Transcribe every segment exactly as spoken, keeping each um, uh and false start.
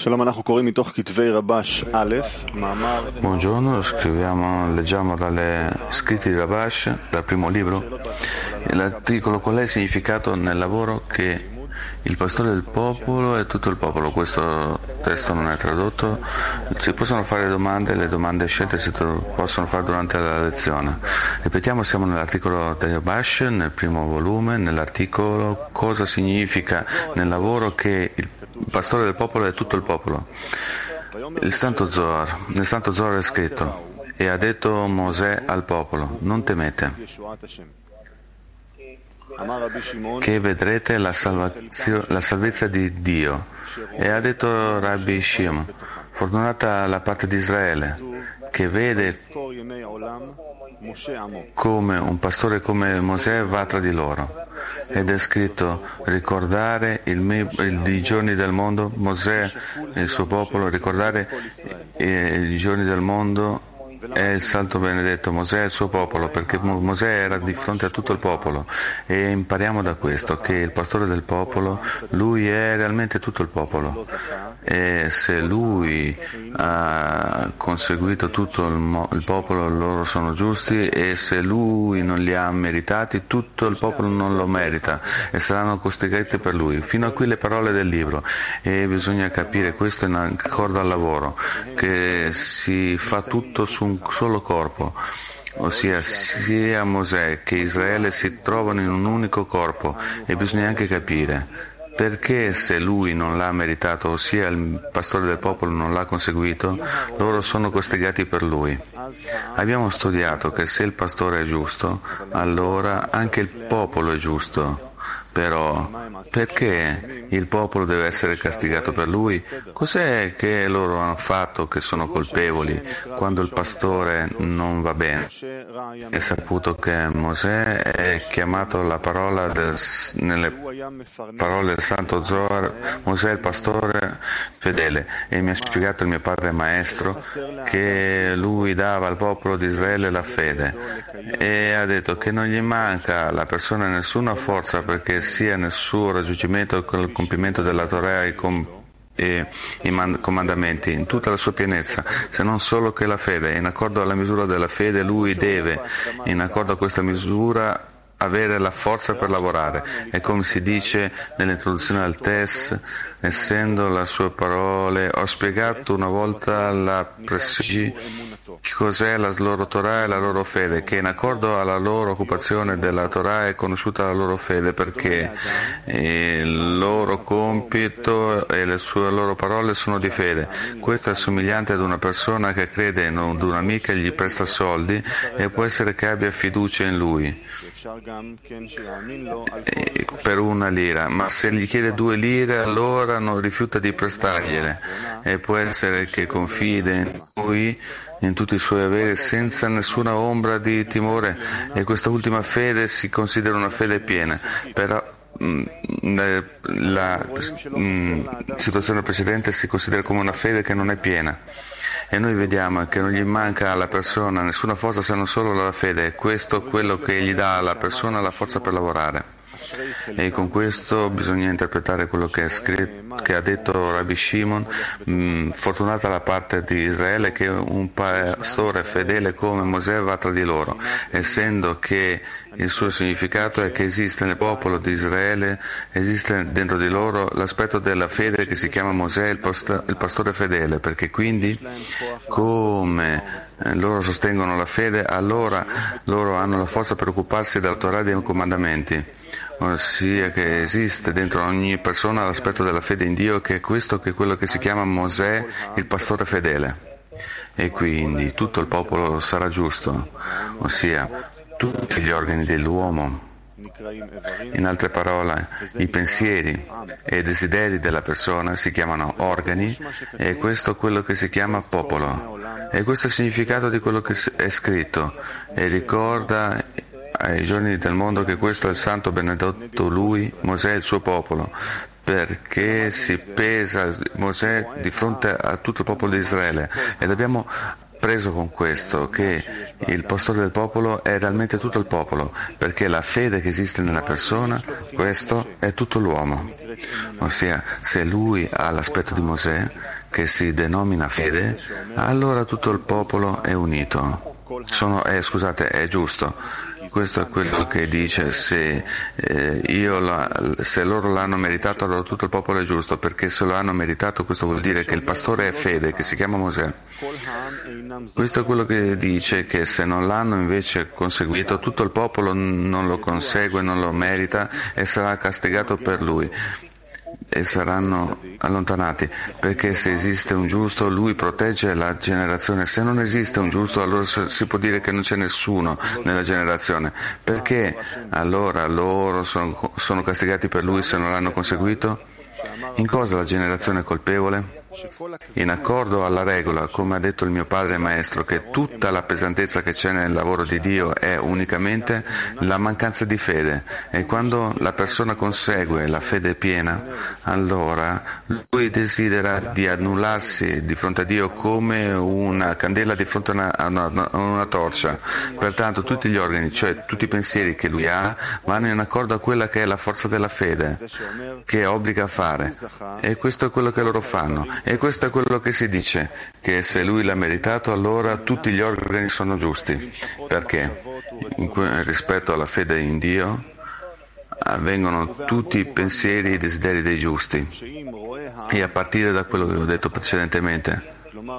Buongiorno, scriviamo, leggiamo dalle scritti di Rabash, dal primo libro. L'articolo: qual è il significato nel lavoro che il pastore del popolo è tutto il popolo? Questo testo non è tradotto. Si possono fare domande, le domande scelte si possono fare durante la lezione. Ripetiamo, siamo nell'articolo di Rabash, nel primo volume, nell'articolo cosa significa nel lavoro che il pastore del popolo è tutto il popolo. Il Santo Zohar, nel Santo Zohar è scritto: e ha detto Mosè al popolo, non temete, che vedrete la, salvazio, la salvezza di Dio. E ha detto Rabbi Shimon, fortunata la parte di Israele, che vede come un pastore come Mosè va tra di loro. Ed è scritto: ricordare il me, il, i giorni del mondo, Mosè e il suo popolo, ricordare eh, i giorni del mondo è il santo benedetto Mosè e il suo popolo, perché Mosè era di fronte a tutto il popolo. E impariamo da questo che il pastore del popolo, lui è realmente tutto il popolo, e se lui ha conseguito tutto il, mo- il popolo, loro sono giusti, e se lui non li ha meritati, tutto il popolo non lo merita e saranno costretti per lui. Fino a qui le parole del libro, e bisogna capire questo in accordo al lavoro, che si fa tutto su un solo corpo, ossia sia Mosè che Israele si trovano in un unico corpo. E bisogna anche capire perché, se lui non l'ha meritato, ossia il pastore del popolo non l'ha conseguito, loro sono costretti per lui. Abbiamo studiato che se il pastore è giusto, allora anche il popolo è giusto. Però perché il popolo deve essere castigato per lui? Cos'è che loro hanno fatto che sono colpevoli quando il pastore non va bene? È saputo che Mosè è chiamato la parola del, nelle parole del Santo Zohar, Mosè è il pastore fedele, e mi ha spiegato il mio padre maestro che lui dava al popolo di Israele la fede, e ha detto che non gli manca alla persona nessuna forza perché sia nel suo raggiungimento con il compimento della Torah e, com- e i man- comandamenti in tutta la sua pienezza, se non solo che la fede. In accordo alla misura della fede lui deve, in accordo a questa misura, avere la forza per lavorare. E come si dice nell'introduzione al test, essendo le sue parole, ho spiegato una volta la precisazione cos'è la loro Torah e la loro fede, che in accordo alla loro occupazione della Torah è conosciuta la loro fede, perché il loro compito e le sue loro parole sono di fede. Questo è somigliante ad una persona che crede in un, un amico e gli presta soldi, e può essere che abbia fiducia in lui per una lira, ma se gli chiede due lire allora non rifiuta di prestargliele, e può essere che confida in lui in tutti i suoi averi senza nessuna ombra di timore, e questa ultima fede si considera una fede piena. Però la mh, situazione precedente si considera come una fede che non è piena, e noi vediamo che non gli manca alla persona nessuna forza se non solo la fede, e questo è quello che gli dà alla persona la forza per lavorare. E con questo bisogna interpretare quello che è scritto, che ha detto Rabbi Shimon: mh, fortunata la parte di Israele che un pastore fedele come Mosè va tra di loro, essendo che il suo significato è che esiste nel popolo di Israele, esiste dentro di loro l'aspetto della fede che si chiama Mosè, il, post- il pastore fedele, perché quindi come loro sostengono la fede, allora loro hanno la forza per occuparsi della Torah e dei comandamenti, ossia che esiste dentro ogni persona l'aspetto della fede in Dio, che è questo, che è quello che si chiama Mosè, il pastore fedele. E quindi tutto il popolo sarà giusto, ossia tutti gli organi dell'uomo. In altre parole, i pensieri e i desideri della persona si chiamano organi, e questo è quello che si chiama popolo. E questo è il significato di quello che è scritto. E ricorda ai giorni del mondo che questo è il santo benedetto lui, Mosè e il suo popolo, perché si pesa Mosè di fronte a tutto il popolo di Israele. E dobbiamo preso con questo, che il pastore del popolo è realmente tutto il popolo, perché la fede che esiste nella persona, questo è tutto l'uomo. Ossia, se lui ha l'aspetto di Mosè, che si denomina fede, allora tutto il popolo è unito. Sono, eh, scusate, è giusto. Questo è quello che dice, se, eh, io la, se loro l'hanno meritato, allora tutto il popolo è giusto, perché se lo hanno meritato questo vuol dire che il pastore è fede, che si chiama Mosè. Questo è quello che dice che se non l'hanno invece conseguito, tutto il popolo non lo consegue, non lo merita e sarà castigato per lui e saranno allontanati, perché se esiste un giusto lui protegge la generazione, se non esiste un giusto allora si può dire che non c'è nessuno nella generazione, perché allora loro sono, sono castigati per lui se non l'hanno conseguito? In cosa la generazione è colpevole? In accordo alla regola, come ha detto il mio padre maestro, che tutta la pesantezza che c'è nel lavoro di Dio è unicamente la mancanza di fede, e quando la persona consegue la fede piena, allora lui desidera di annullarsi di fronte a Dio come una candela di fronte a una, a una, a una torcia. Pertanto tutti gli organi, cioè tutti i pensieri che lui ha, vanno in accordo a quella che è la forza della fede, che obbliga a fare, e questo è quello che loro fanno. E questo è quello che si dice, che se lui l'ha meritato allora tutti gli organi sono giusti. Perché? In, rispetto alla fede in Dio avvengono tutti i pensieri e i desideri dei giusti. E a partire da quello che ho detto precedentemente,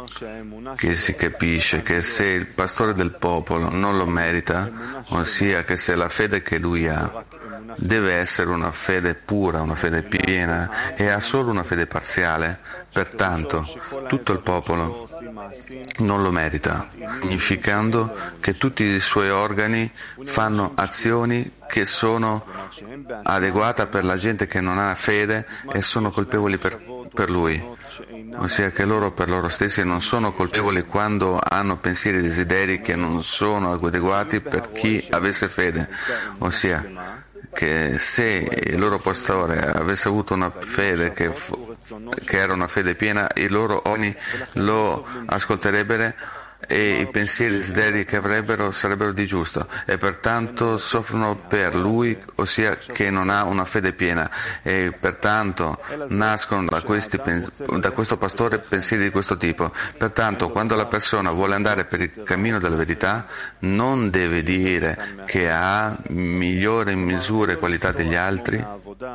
che si capisce che se il pastore del popolo non lo merita, ossia che se la fede che lui ha deve essere una fede pura, una fede piena, e ha solo una fede parziale, pertanto tutto il popolo non lo merita, significando che tutti i suoi organi fanno azioni che sono adeguate per la gente che non ha fede e sono colpevoli per, per lui. Ossia che loro per loro stessi non sono colpevoli quando hanno pensieri e desideri che non sono adeguati per chi avesse fede. Ossia che se il loro pastore avesse avuto una fede che, che era una fede piena, i loro ogni lo ascolterebbero e i pensieri e i desideri che avrebbero sarebbero di giusto, e pertanto soffrono per lui, ossia che non ha una fede piena, e pertanto nascono da, questi, da questo pastore pensieri di questo tipo. Pertanto quando la persona vuole andare per il cammino della verità non deve dire che ha migliore misura e qualità degli altri,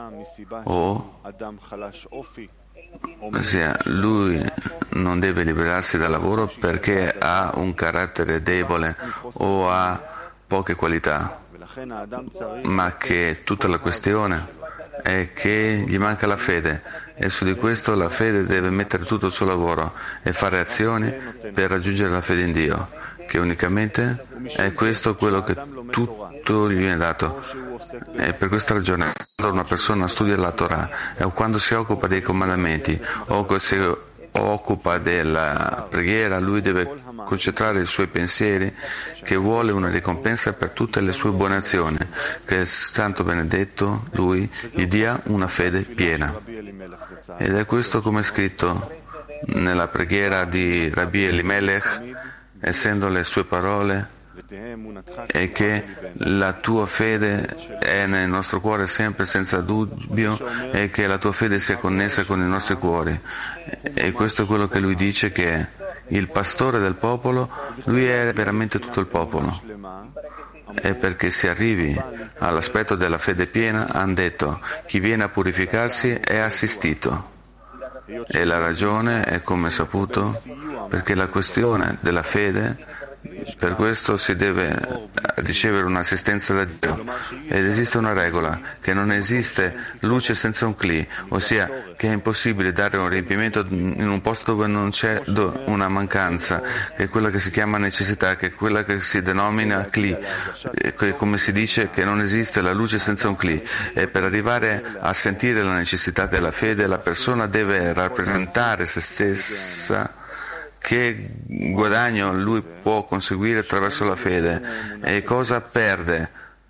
o ossia lui non deve liberarsi dal lavoro perché ha un carattere debole o ha poche qualità, ma che tutta la questione è che gli manca la fede, e su di questo la fede deve mettere tutto il suo lavoro e fare azioni per raggiungere la fede in Dio, che unicamente è questo quello che tutto gli viene dato. E per questa ragione quando una persona studia la Torah e quando si occupa dei comandamenti o si occupa della preghiera, lui deve concentrare i suoi pensieri che vuole una ricompensa per tutte le sue buone azioni, che il Santo Benedetto lui gli dia una fede piena. Ed è questo come è scritto nella preghiera di Rabbi Elimelech, essendo le sue parole, e che la tua fede è nel nostro cuore sempre senza dubbio, e che la tua fede sia connessa con i nostri cuori. E questo è quello che lui dice, che il pastore del popolo, lui è veramente tutto il popolo, e perché si arrivi all'aspetto della fede piena hanno detto chi viene a purificarsi è assistito, e la ragione è come saputo perché la questione della fede, per questo si deve ricevere un'assistenza da Dio, ed esiste una regola, che non esiste luce senza un cli, ossia che è impossibile dare un riempimento in un posto dove non c'è una mancanza, che è quella che si chiama necessità, che è quella che si denomina cli, come si dice che non esiste la luce senza un cli, e per arrivare a sentire la necessità della fede la persona deve rappresentare se stessa che guadagno lui può conseguire attraverso la fede e cosa perde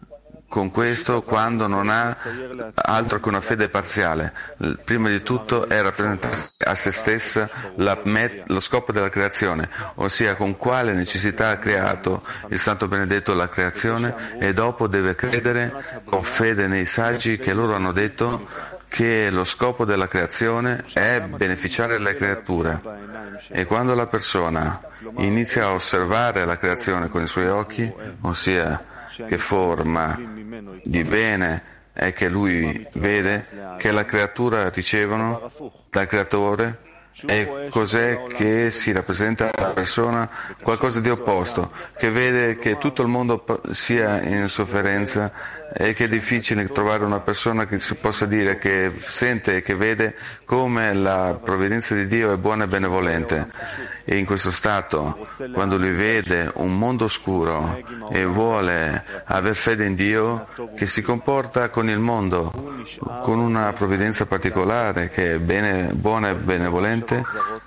con questo quando non ha altro che una fede parziale. Prima di tutto è rappresentare a se stessa la met- lo scopo della creazione, ossia con quale necessità ha creato il Santo Benedetto la creazione, e dopo deve credere con fede nei saggi che loro hanno detto che lo scopo della creazione è beneficiare le creature. E quando la persona inizia a osservare la creazione con i suoi occhi, ossia che forma di bene è che lui vede che la creatura ricevono dal creatore, e cos'è che si rappresenta alla persona? Qualcosa di opposto, che vede che tutto il mondo sia in sofferenza e che è difficile trovare una persona che si possa dire che sente e che vede come la provvidenza di Dio è buona e benevolente. E in questo stato, quando lui vede un mondo oscuro e vuole aver fede in Dio, che si comporta con il mondo con una provvidenza particolare che è bene, buona e benevolente,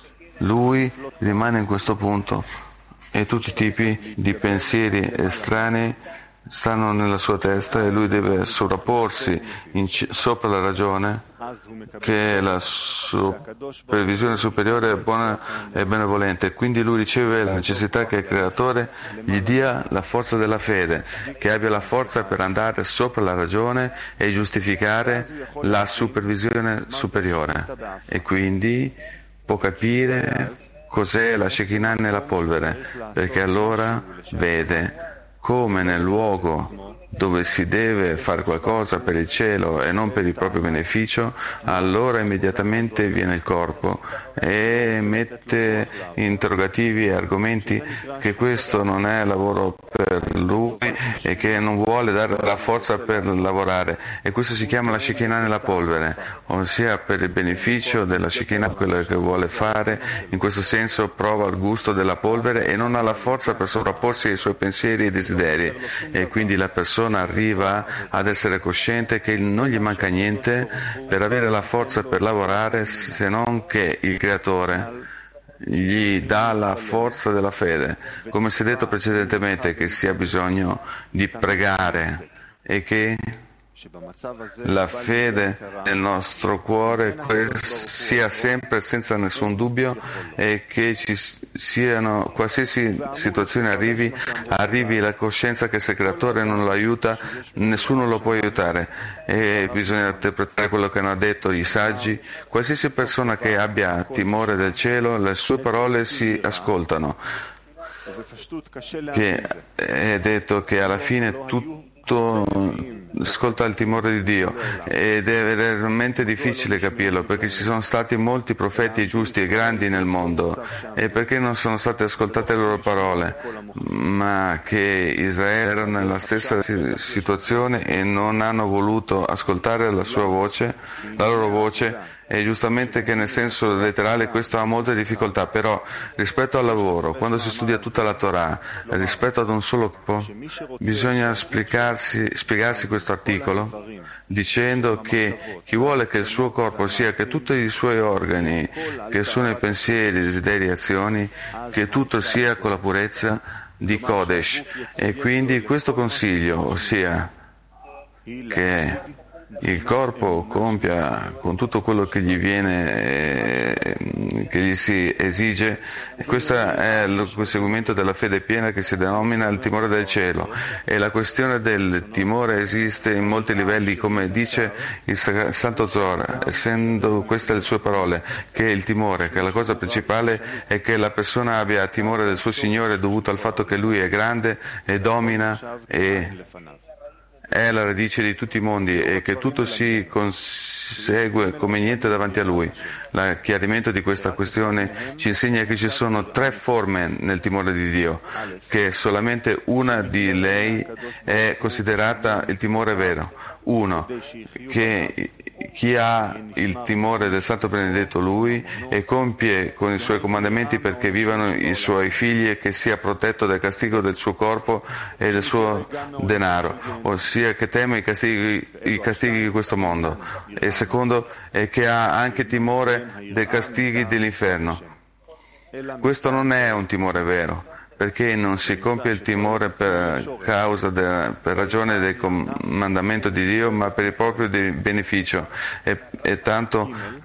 lui rimane in questo punto e tutti i tipi di pensieri estranei stanno nella sua testa, e lui deve sovrapporsi in c- sopra la ragione, che è la supervisione superiore è buona e benevolente. Quindi lui riceve la necessità che il Creatore gli dia la forza della fede, che abbia la forza per andare sopra la ragione e giustificare la supervisione superiore, e quindi può capire cos'è la Shekinah nella polvere, perché allora vede come nel luogo dove si deve fare qualcosa per il cielo e non per il proprio beneficio, allora immediatamente viene il corpo e mette interrogativi e argomenti che questo non è lavoro per lui e che non vuole dare la forza per lavorare, e questo si chiama la Shekinah nella polvere, ossia per il beneficio della Shekinah quello che vuole fare. In questo senso prova il gusto della polvere e non ha la forza per sovrapporsi ai suoi pensieri e desideri, e quindi la persona arriva ad essere cosciente che non gli manca niente per avere la forza per lavorare, se non che il Creatore gli dà la forza della fede. Come si è detto precedentemente, che si ha bisogno di pregare e che la fede nel nostro cuore sia sempre senza nessun dubbio, e che ci siano, qualsiasi situazione arrivi, arrivi la coscienza che se il Creatore non lo aiuta, nessuno lo può aiutare, e bisogna interpretare quello che hanno detto i saggi. Qualsiasi persona che abbia timore del cielo, le sue parole si ascoltano, che è detto che alla fine tutto ascolta il timore di Dio, ed è veramente difficile capirlo, perché ci sono stati molti profeti giusti e grandi nel mondo, e perché non sono state ascoltate le loro parole, ma che Israele era nella stessa situazione e non hanno voluto ascoltare la sua voce, la loro voce. E giustamente che nel senso letterale questo ha molte difficoltà, però rispetto al lavoro, quando si studia tutta la Torah, rispetto ad un solo corpo, bisogna spiegarsi, spiegarsi questo articolo dicendo che chi vuole che il suo corpo sia, che tutti i suoi organi, che sono i pensieri, desideri e azioni, che tutto sia con la purezza di Kodesh. E quindi questo consiglio, ossia che il corpo compia con tutto quello che gli viene, eh, che gli si esige, e questo è il conseguimento della fede piena che si denomina il timore del cielo. E la questione del timore esiste in molti livelli, come dice il Santo Zohar, essendo queste le sue parole, che il timore, che la cosa principale è che la persona abbia timore del suo Signore, dovuto al fatto che Lui è grande e domina e è la radice di tutti i mondi, e che tutto si consegue come niente davanti a Lui. Il chiarimento di questa questione ci insegna che ci sono tre forme nel timore di Dio, che solamente una di lei è considerata il timore vero. Uno, che chi ha il timore del Santo Benedetto Lui e compie con i Suoi comandamenti perché vivano i Suoi figli, e che sia protetto dal castigo del suo corpo e del suo denaro, ossia che teme i castighi, i castighi di questo mondo. E il secondo è che ha anche timore dei castighi dell'inferno. Questo non è un timore vero, perché non si compie il timore per causa de, per ragione del comandamento di Dio, ma per il proprio beneficio, e, e tanto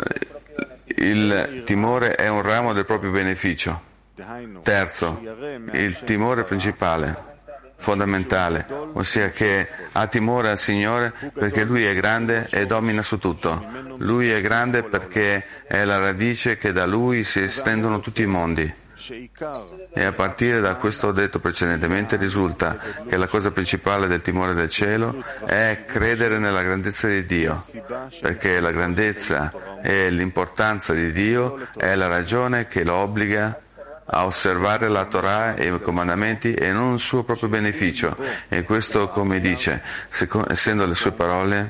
il timore è un ramo del proprio beneficio. Terzo, il timore principale, fondamentale, ossia che ha timore al Signore perché Lui è grande e domina su tutto. Lui è grande perché è la radice che da Lui si estendono tutti i mondi. E a partire da questo detto precedentemente risulta che la cosa principale del timore del cielo è credere nella grandezza di Dio, perché la grandezza e l'importanza di Dio è la ragione che lo obbliga a osservare la Torah e i comandamenti e non il suo proprio beneficio. E questo, come dice, secondo, essendo le sue parole,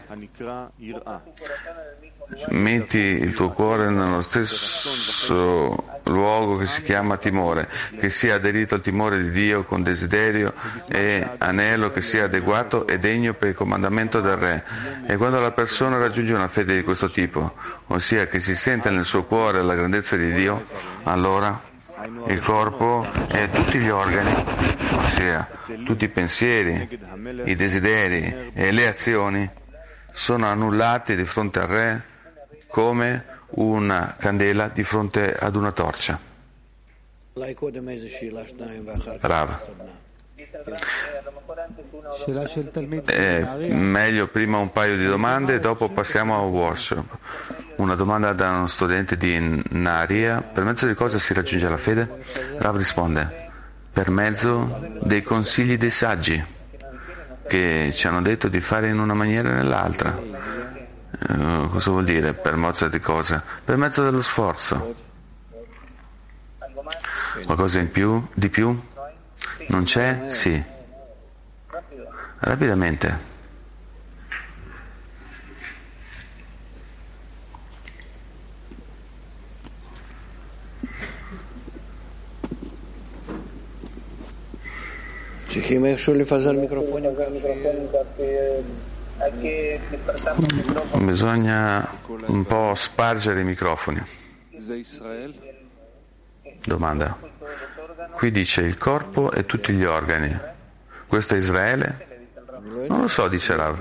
metti il tuo cuore nello stesso luogo che si chiama timore, che sia aderito al timore di Dio con desiderio e anelo che sia adeguato e degno per il comandamento del Re. E quando la persona raggiunge una fede di questo tipo, ossia che si sente nel suo cuore la grandezza di Dio, allora il corpo e tutti gli organi, ossia tutti i pensieri, i desideri e le azioni, sono annullati di fronte al Re come una candela di fronte ad una torcia. Rav. È meglio prima un paio di domande e dopo passiamo al workshop. Una domanda da uno studente di Naria: per mezzo di cosa si raggiunge la fede? Rav risponde: per mezzo dei consigli dei saggi che ci hanno detto di fare in una maniera o nell'altra. Uh, cosa vuol dire per mezzo di cosa? Per mezzo dello sforzo. Qualcosa in più? Di più? Non c'è? Sì. Rapidamente. Bisogna un po' spargere i microfoni. Domanda. Qui dice il corpo e tutti gli organi. Questo è Israele? Non lo so, dice Rav.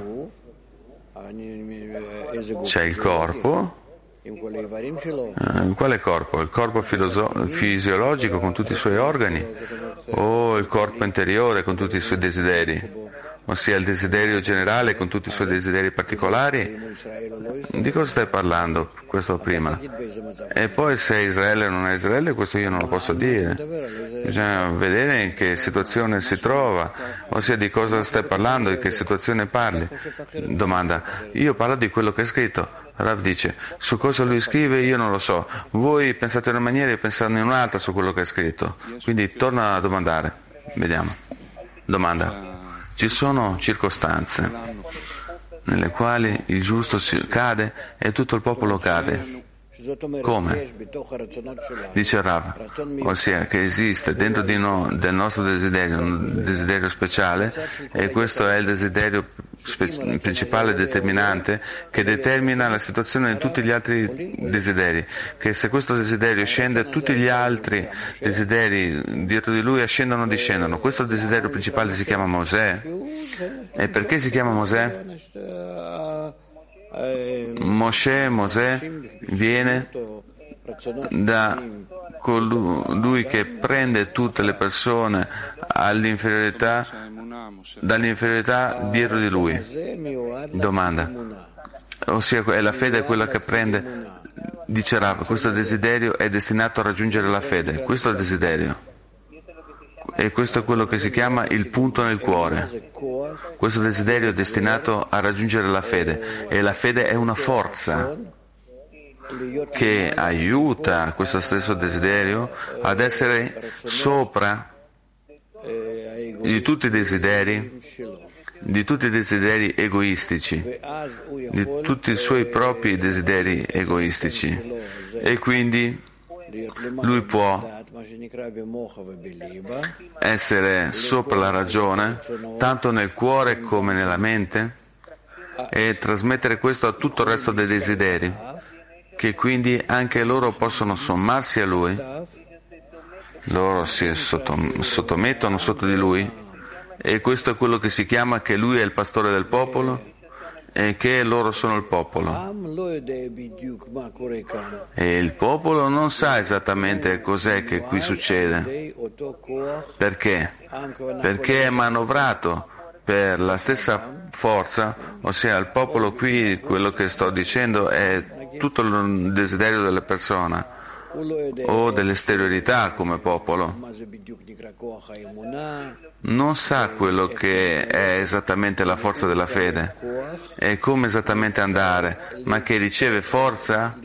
C'è il corpo. Eh, quale corpo? Il corpo filoso- fisiologico con tutti i suoi organi? O il corpo interiore con tutti i suoi desideri? Ossia il desiderio generale con tutti i suoi desideri particolari? Di cosa stai parlando? Questo prima. E poi se è Israele o non è Israele, questo io non lo posso dire. Bisogna vedere in che situazione si trova, ossia di cosa stai parlando, in che situazione parli. Domanda. Io parlo di quello che è scritto. Rav dice: su cosa lui scrive io non lo so. Voi pensate in una maniera e pensate in un'altra su quello che è scritto. Quindi torna a domandare. Vediamo. Domanda. Ci sono circostanze nelle quali il giusto cade e tutto il popolo cade. Come? Dice Rav, ossia che esiste dentro di noi, del nostro desiderio, un desiderio speciale, e questo è il desiderio spe- principale determinante che determina la situazione di tutti gli altri desideri, che se questo desiderio scende, tutti gli altri desideri dietro di lui ascendono o discendono. Questo desiderio principale si chiama Mosè. E perché si chiama Mosè? Mosè, Mosè viene da colui che prende tutte le persone all'inferiorità, dall'inferiorità dietro di lui. Domanda. Ossia è la fede quella che prende, dice Rav, questo desiderio è destinato a raggiungere la fede, questo è il desiderio. E questo è quello che si chiama il punto nel cuore. Questo desiderio è destinato a raggiungere la fede, e la fede è una forza che aiuta questo stesso desiderio ad essere sopra di tutti i desideri, di tutti i desideri egoistici, di tutti i suoi propri desideri egoistici, e quindi lui può essere sopra la ragione, tanto nel cuore come nella mente, e trasmettere questo a tutto il resto dei desideri, che quindi anche loro possono sommarsi a lui loro si sottom- sottomettono sotto di lui, e questo è quello che si chiama che lui è il pastore del popolo e che loro sono il popolo. E il popolo non sa esattamente cos'è che qui succede. Perché? Perché è manovrato per la stessa forza, ossia il popolo qui, quello che sto dicendo, è tutto il desiderio della persona o dell'esteriorità come popolo. Non sa quello che è esattamente la forza della fede e come esattamente andare, ma che riceve forza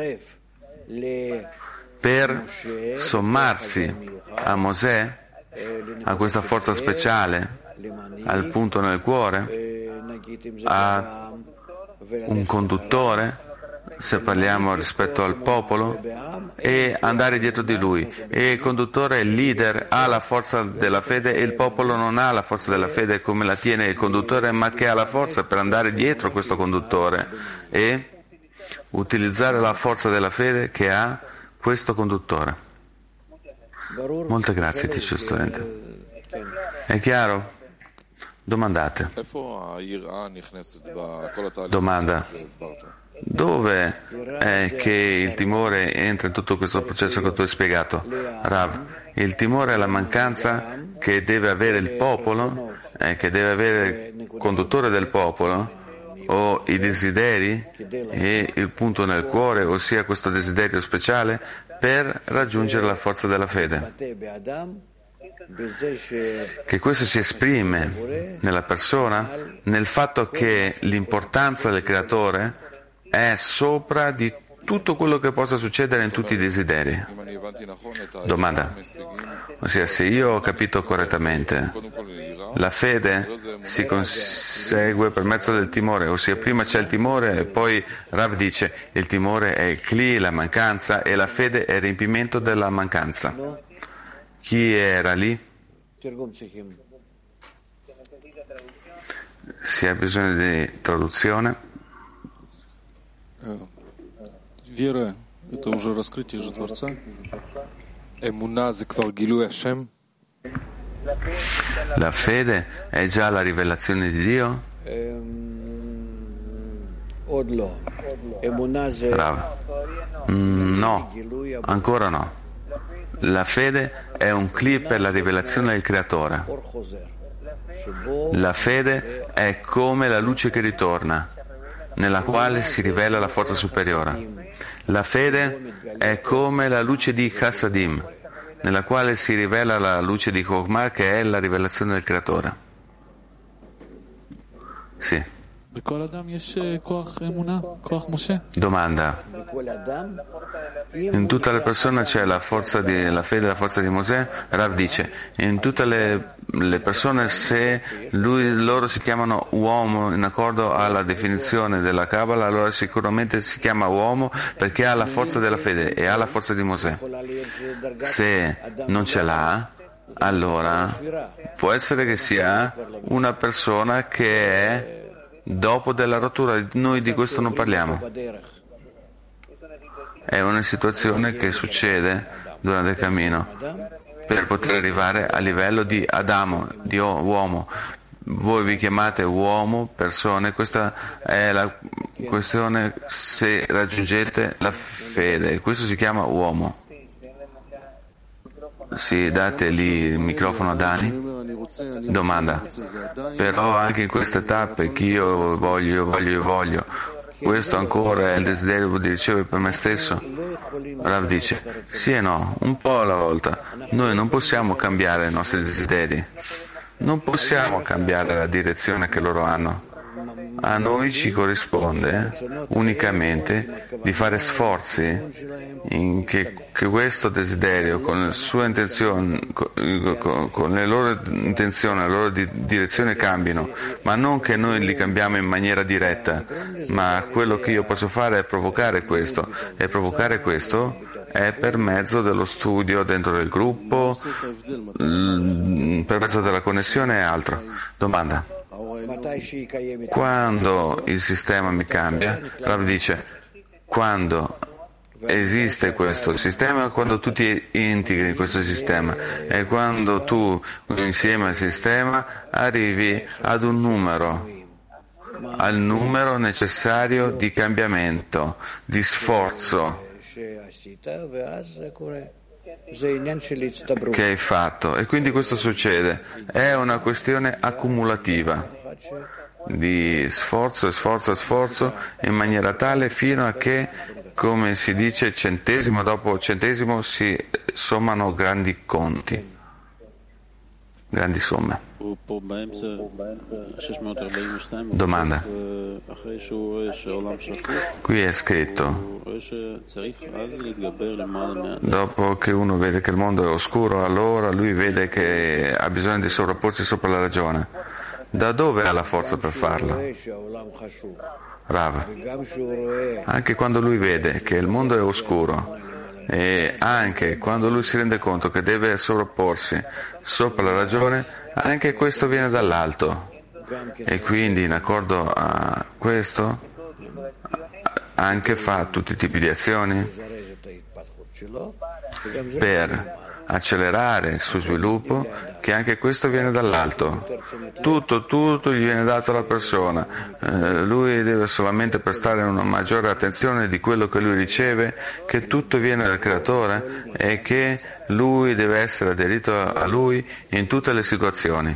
per sommarsi a Mosè, a questa forza speciale, al punto nel cuore, a un conduttore, se parliamo rispetto al popolo, e andare dietro di lui. E il conduttore, il leader, ha la forza della fede e il popolo non ha la forza della fede come la tiene il conduttore, ma che ha la forza per andare dietro questo conduttore e utilizzare la forza della fede che ha questo conduttore. Molte grazie, teacher student. È chiaro? Domandate. Domanda. Dove è che il timore entra in tutto questo processo che tu hai spiegato? Rav, il timore è la mancanza che deve avere il popolo, eh, che deve avere il conduttore del popolo, o i desideri e il punto nel cuore, ossia questo desiderio speciale per raggiungere la forza della fede. Che questo si esprime nella persona nel fatto che l'importanza del creatore è sopra di tutto quello che possa succedere in tutti i desideri. Domanda. Ossia, se io ho capito correttamente, la fede si consegue per mezzo del timore, ossia prima c'è il timore e poi Rav dice il timore è il cli, la mancanza, e la fede è il riempimento della mancanza. Chi era lì? Si ha bisogno di traduzione. Вера — это уже раскрытие же Творца. Эмуна — это כבר גילוי Hashem. La fede è già la rivelazione di Dio? Bravo. Mm, no, ancora no. La fede è un clip per la rivelazione del Creatore. La fede è come la luce che ritorna, nella quale si rivela la forza superiore. La fede è come la luce di Chassadim, nella quale si rivela la luce di Chokhmah, che è la rivelazione del Creatore. Sì. Domanda. In tutte le persone c'è la forza di la fede, la forza di Mosè? Rav dice, in tutte le, le persone, se lui, loro si chiamano uomo in accordo alla definizione della Kabbalah, allora sicuramente si chiama uomo perché ha la forza della fede e ha la forza di Mosè. Se non ce l'ha, allora può essere che sia una persona che è dopo della rottura. Noi di questo non parliamo. È una situazione che succede durante il cammino per poter arrivare a livello di Adamo, di uomo. Voi vi chiamate uomo, persone, questa è la questione se raggiungete la fede. Questo si chiama uomo. Sì, date lì il microfono a Dani. Domanda. Però anche in queste tappe che io voglio, io voglio, io voglio, questo ancora è il desiderio di ricevere per me stesso? Rav dice, sì e no, un po' alla volta. Noi non possiamo cambiare i nostri desideri, non possiamo cambiare la direzione che loro hanno. A noi ci corrisponde unicamente di fare sforzi in che, che questo desiderio, con le sue intenzioni, con, con le loro intenzioni, la loro di, direzione cambino, ma non che noi li cambiamo in maniera diretta, ma quello che io posso fare è provocare questo, e provocare questo è per mezzo dello studio dentro del gruppo, per mezzo della connessione e altro. Domanda. Quando il sistema mi cambia, Rav dice, quando esiste questo sistema quando tu ti integri in questo sistema e quando tu insieme al sistema arrivi ad un numero, al numero necessario di cambiamento, di sforzo che hai fatto, e quindi questo succede. È una questione accumulativa di sforzo e sforzo e sforzo in maniera tale fino a che, come si dice, centesimo dopo centesimo si sommano grandi conti, grandi somme. Domanda. Qui è scritto: dopo che uno vede che il mondo è oscuro, allora lui vede che ha bisogno di sovrapporsi sopra la ragione. Da dove ha la forza per farlo? Rav. Anche quando lui vede che il mondo è oscuro e anche quando lui si rende conto che deve sovrapporsi sopra la ragione, anche questo viene dall'alto, e quindi in accordo a questo anche fa tutti i tipi di azioni per accelerare il suo sviluppo, che anche questo viene dall'alto. Tutto, tutto gli viene dato alla persona. Eh, lui deve solamente prestare una maggiore attenzione di quello che lui riceve, che tutto viene dal Creatore e che lui deve essere aderito a lui in tutte le situazioni.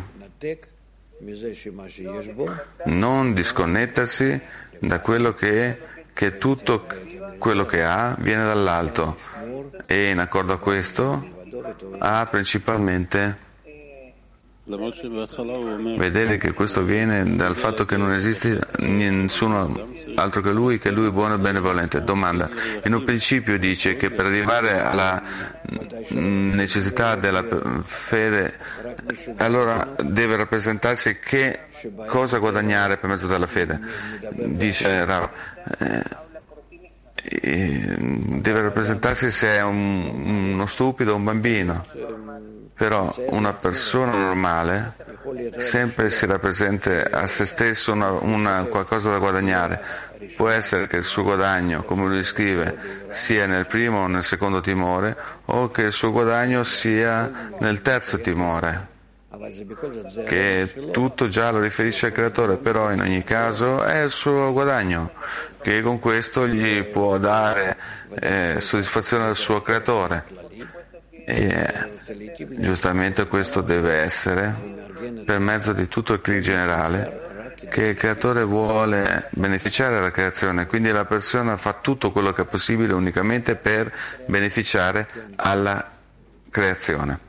Non disconnettersi da quello che è, che tutto quello che ha viene dall'alto, e in accordo a questo ha principalmente vedere che questo viene dal fatto che non esiste nessuno altro che lui, che lui è buono e benevolente. Domanda. In un principio dice che per arrivare alla necessità della fede, allora deve rappresentarsi che cosa guadagnare per mezzo della fede. Dice Rav, eh, deve rappresentarsi se è un, uno stupido o un bambino, però una persona normale sempre si rappresenta a se stesso una, una qualcosa da guadagnare. Può essere che il suo guadagno, come lui scrive, sia nel primo o nel secondo timore, o che il suo guadagno sia nel terzo timore, che tutto già lo riferisce al Creatore, però in ogni caso è il suo guadagno, che con questo gli può dare eh, soddisfazione al suo Creatore. E eh, giustamente questo deve essere per mezzo di tutto il Kli generale, che il Creatore vuole beneficiare dalla creazione, quindi la persona fa tutto quello che è possibile unicamente per beneficiare alla creazione.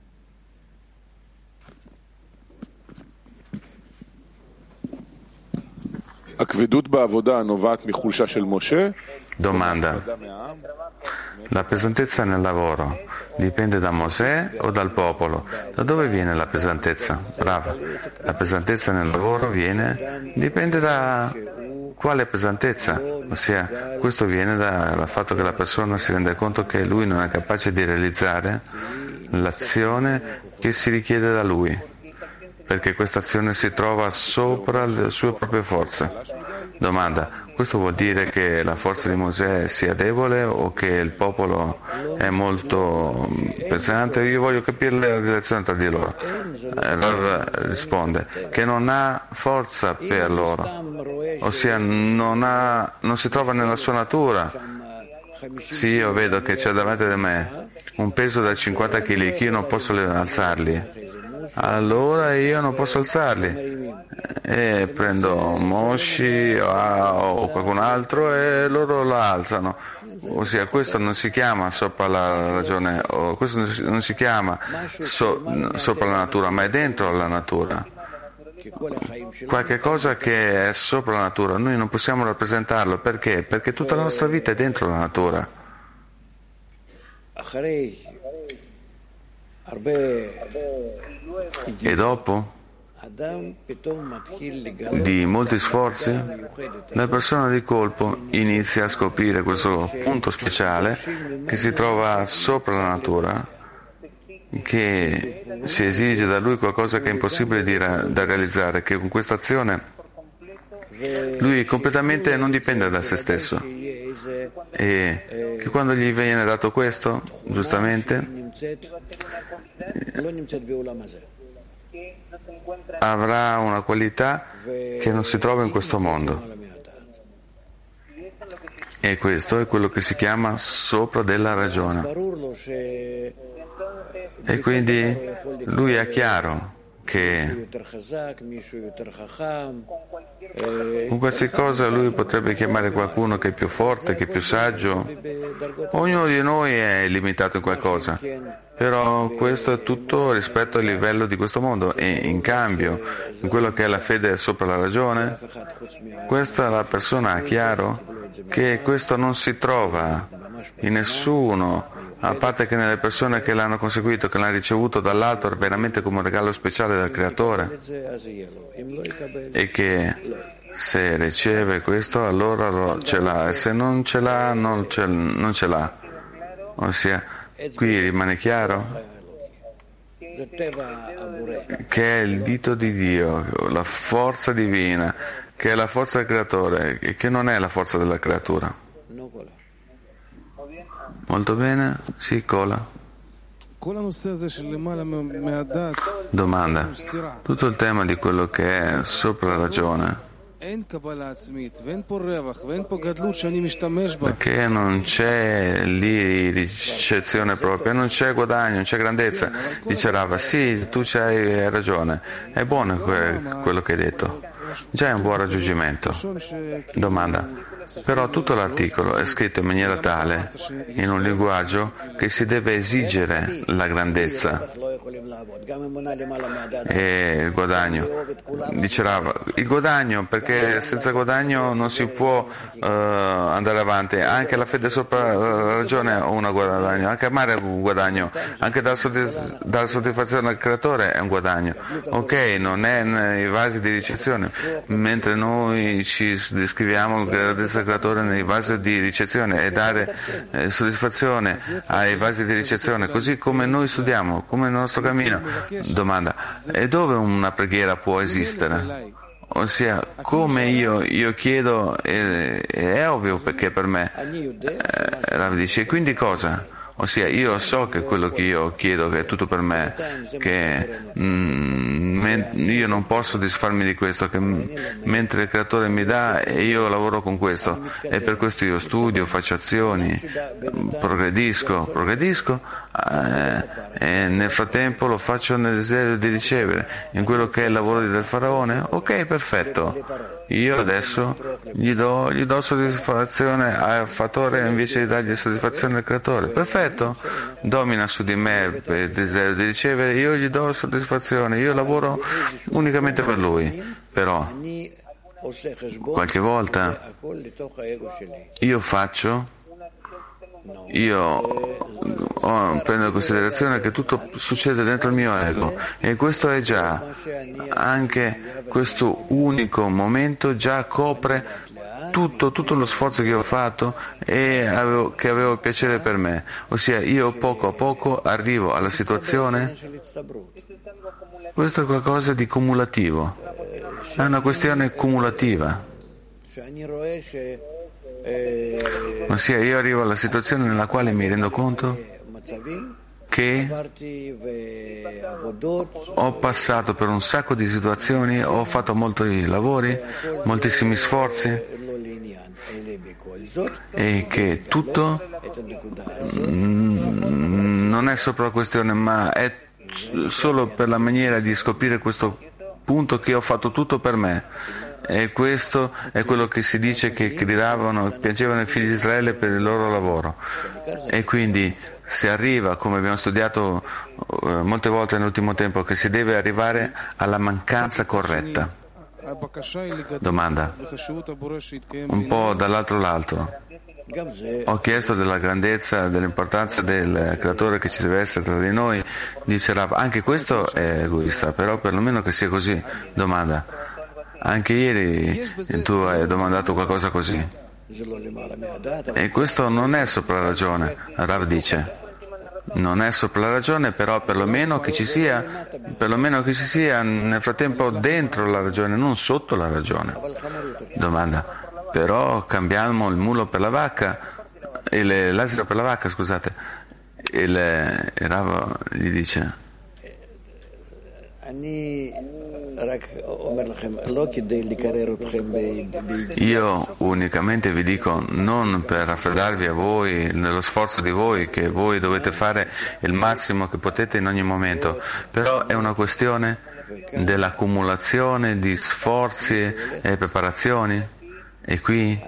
Domanda. La pesantezza nel lavoro dipende da Mosè o dal popolo? Da dove viene la pesantezza? Brava. La pesantezza nel lavoro viene, dipende da quale pesantezza, ossia questo viene dal fatto che la persona si rende conto che lui non è capace di realizzare l'azione che si richiede da lui, perché questa azione si trova sopra le sue proprie forze. Domanda. Questo vuol dire che la forza di Mosè sia debole o che il popolo è molto pesante? Io voglio capire la relazione tra di loro. Allora risponde che non ha forza per loro, ossia non, ha, non si trova nella sua natura. Se io vedo che c'è davanti a me un peso da cinquanta chili che io non posso alzarli, allora io non posso alzarli e prendo Moshe o qualcun altro e loro la alzano. Ossia questo non si chiama sopra la ragione, o questo non si chiama so, sopra la natura, ma è dentro la natura, qualche cosa che è sopra la natura. Noi non possiamo rappresentarlo, perché? Perché tutta la nostra vita è dentro la natura. E dopo di molti sforzi, la persona di colpo inizia a scoprire questo punto speciale che si trova sopra la natura, che si esige da lui qualcosa che è impossibile di ra- da realizzare, che con questa azione lui completamente non dipende da se stesso. e che quando gli viene dato questo, giustamente, avrà una qualità che non si trova in questo mondo. E questo è quello che si chiama sopra della ragione. E quindi lui è chiaro che con queste cose lui potrebbe chiamare qualcuno che è più forte, che è più saggio. Ognuno di noi è limitato in qualcosa, però questo è tutto rispetto al livello di questo mondo, e in cambio, in quello che è la fede sopra la ragione, questa la persona ha chiaro che questo non si trova in nessuno, a parte che nelle persone che l'hanno conseguito, che l'hanno ricevuto dall'alto veramente come un regalo speciale dal Creatore, e che se riceve questo allora ce l'ha, e se non ce l'ha non ce, non ce l'ha. Ossia, qui rimane chiaro che è il dito di Dio, la forza divina, che è la forza del Creatore e che non è la forza della creatura. Molto bene, sì, Cola. Domanda. Tutto il tema di quello che è sopra la ragione, perché non c'è lì ricezione propria, non c'è guadagno, non c'è grandezza. Dice Rava, sì, tu c'hai ragione, è buono quello che hai detto, già è un buon raggiungimento. Domanda. Però tutto l'articolo è scritto in maniera tale, in un linguaggio, che si deve esigere la grandezza e il guadagno. Dice Rava, il guadagno, perché senza guadagno non si può uh, andare avanti. Anche la fede sopra la ragione è un guadagno, anche amare è un guadagno, anche dare soddisf- dare soddisfazione al creatore è un guadagno. Ok, non è nei vasi di ricezione, mentre noi ci descriviamo grandezza del creatore nei vasi di ricezione e dare eh, soddisfazione ai vasi di ricezione, così come noi studiamo, come il nostro cammino. Domanda, e dove una preghiera può esistere? Ossia, come io, io chiedo, eh, è ovvio perché per me, eh, Rav dice, quindi cosa? Ossia, io so che quello che io chiedo, che è tutto per me, che mm, men- io non posso disfarmi di questo, che m- mentre il Creatore mi dà, e io lavoro con questo, e per questo io studio, faccio azioni, progredisco, progredisco, eh, e nel frattempo lo faccio nel desiderio di ricevere, in quello che è il lavoro del Faraone. Ok, perfetto. Io adesso gli do, gli do soddisfazione al fattore invece di dargli soddisfazione al creatore. Perfetto, domina su di me il desiderio di ricevere, io gli do soddisfazione, io lavoro unicamente per lui. Però qualche volta io faccio io oh, prendo in considerazione che tutto succede dentro il mio ego, e questo è già, anche questo unico momento già copre tutto, tutto lo sforzo che ho fatto e avevo, che avevo piacere per me. Ossia, io poco a poco arrivo alla situazione. Questo è qualcosa di cumulativo, è una questione cumulativa. Ossia, io arrivo alla situazione nella quale mi rendo conto che ho passato per un sacco di situazioni, ho fatto molti lavori, moltissimi sforzi, e che tutto non è sopra la questione, ma è solo per la maniera di scoprire questo punto che ho fatto tutto per me. E questo è quello che si dice, che gridavano, piangevano i figli di Israele per il loro lavoro. E quindi si arriva, come abbiamo studiato eh, molte volte nell'ultimo tempo, che si deve arrivare alla mancanza corretta. Domanda, un po' dall'altro lato. Ho chiesto della grandezza, dell'importanza del creatore che ci deve essere tra di noi. Dice Rav, anche questo è egoista, però perlomeno che sia così. Domanda, anche ieri tu hai domandato qualcosa così, e questo non è sopra la ragione. Rav dice, non è sopra la ragione, però perlomeno che ci sia, perlomeno che ci sia nel frattempo dentro la ragione, non sotto la ragione. Domanda, però cambiamo il mulo per la vacca, il, l'asino per la vacca, scusate, il, il Rav gli dice: io unicamente vi dico, non per raffreddarvi a voi, nello sforzo di voi, che voi dovete fare il massimo che potete in ogni momento, però è una questione dell'accumulazione di sforzi e preparazioni, e qui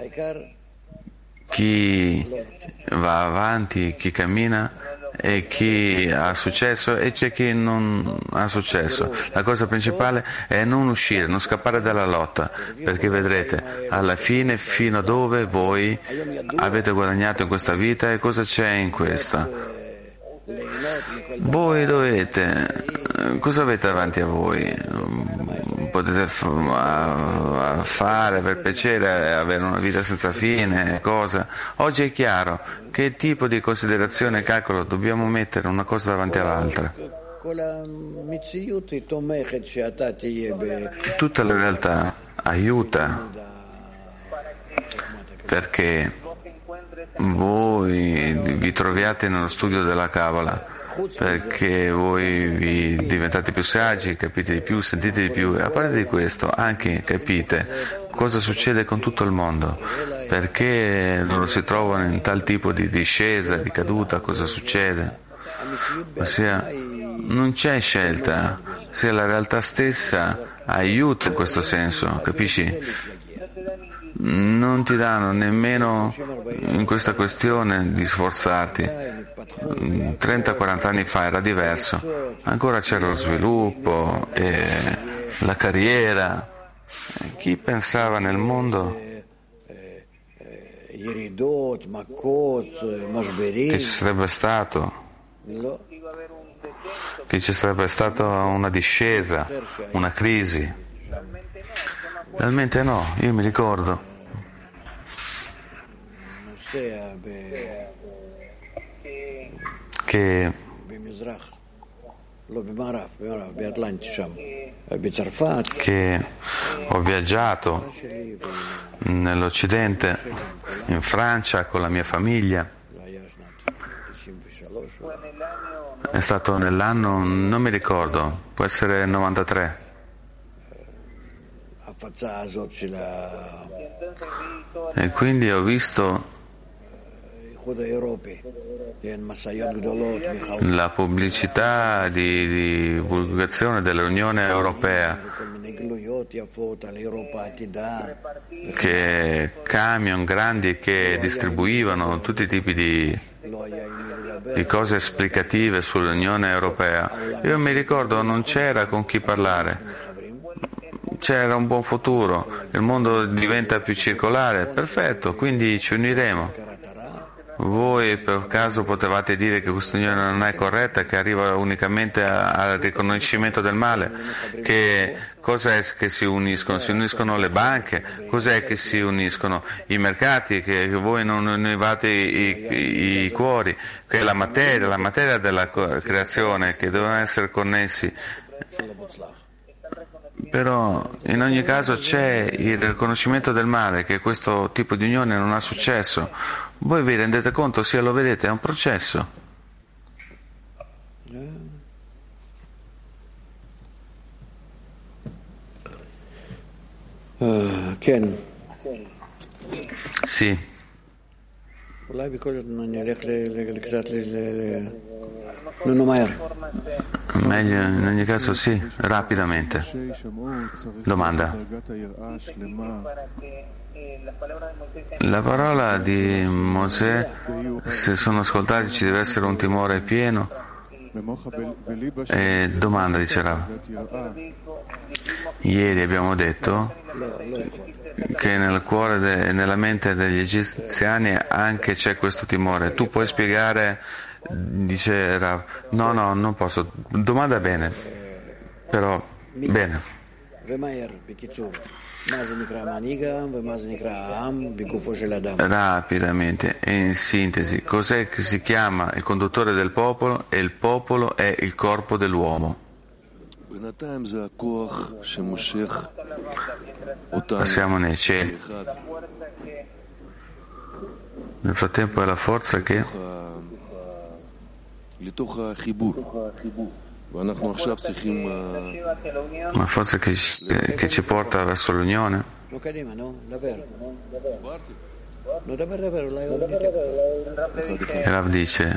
chi va avanti, chi cammina, e chi ha successo e c'è chi non ha successo. La cosa principale è non uscire, non scappare dalla lotta, perché vedrete alla fine fino a dove voi avete guadagnato in questa vita e cosa c'è in questa. Voi dovete, cosa avete davanti a voi? Potete fare per piacere, avere una vita senza fine, cosa? Oggi è chiaro che tipo di considerazione e calcolo dobbiamo mettere una cosa davanti all'altra. Tutta la realtà aiuta perché voi vi troviate nello studio della Kabbalah, perché voi vi diventate più saggi, capite di più, sentite di più, e a parte di questo anche capite cosa succede con tutto il mondo, perché loro si trovano in tal tipo di discesa, di caduta, cosa succede. Ossia, non c'è scelta, ossia la realtà stessa aiuta in questo senso, capisci? Non ti danno nemmeno in questa questione di sforzarti. trenta quaranta anni fa era diverso, ancora c'era lo sviluppo e la carriera. Chi pensava nel mondo che ci sarebbe stato che ci sarebbe stata una discesa, una crisi? Realmente no, io mi ricordo che che ho viaggiato nell'Occidente, in Francia, con la mia famiglia. È stato nell'anno, non mi ricordo, può essere novantatré. E quindi ho visto la pubblicità di, di divulgazione dell'Unione Europea, che camion grandi che distribuivano tutti i tipi di, di cose esplicative sull'Unione Europea. Io mi ricordo non c'era con chi parlare. C'era un buon futuro, il mondo diventa più circolare, perfetto, quindi ci uniremo. Voi per caso potevate dire che questa unione non è corretta, che arriva unicamente al riconoscimento del male? Che cosa è che si uniscono? Si uniscono le banche? Cos'è che si uniscono? I mercati? Che voi non univate i, i, i cuori? Che è la materia, la materia della creazione, che devono essere connessi. Però in ogni caso c'è il riconoscimento del male, che questo tipo di unione non ha successo. Voi vi rendete conto, sì, lo vedete, è un processo. Uh, Ken. Sì. Meglio in ogni caso sì, rapidamente. Domanda. La parola di Mosè, se sono ascoltati ci deve essere un timore pieno. E domanda, dice Rav. Ieri abbiamo detto che nel cuore e nella mente degli egiziani anche c'è questo timore. Tu puoi spiegare, dice Rav. No, no, non posso. Domanda bene, però bene. Rapidamente e in sintesi, cos'è che si chiama il conduttore del popolo? E il popolo è il corpo dell'uomo. Passiamo nei cieli. Nel frattempo è la forza che una forza che ci, che ci porta verso l'unione. E Rav dice: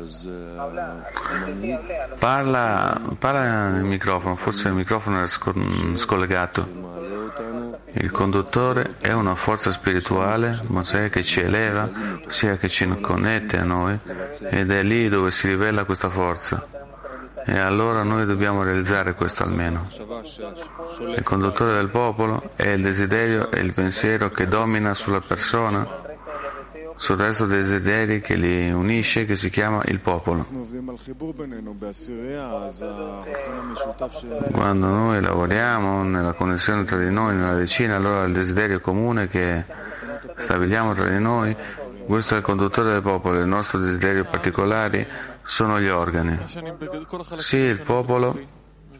parla, parla nel microfono, forse il microfono è scollegato. Il conduttore è una forza spirituale, Mosè, che ci eleva, ossia che ci connette a noi, ed è lì dove si rivela questa forza. E allora noi dobbiamo realizzare questo almeno. Il conduttore del popolo è il desiderio e il pensiero che domina sulla persona, sul resto dei desideri che li unisce, che si chiama il popolo. Quando noi lavoriamo nella connessione tra di noi, nella decina, allora il desiderio comune che stabiliamo tra di noi, questo è il conduttore del popolo. Il nostro desiderio particolari sono gli organi. Sì, il popolo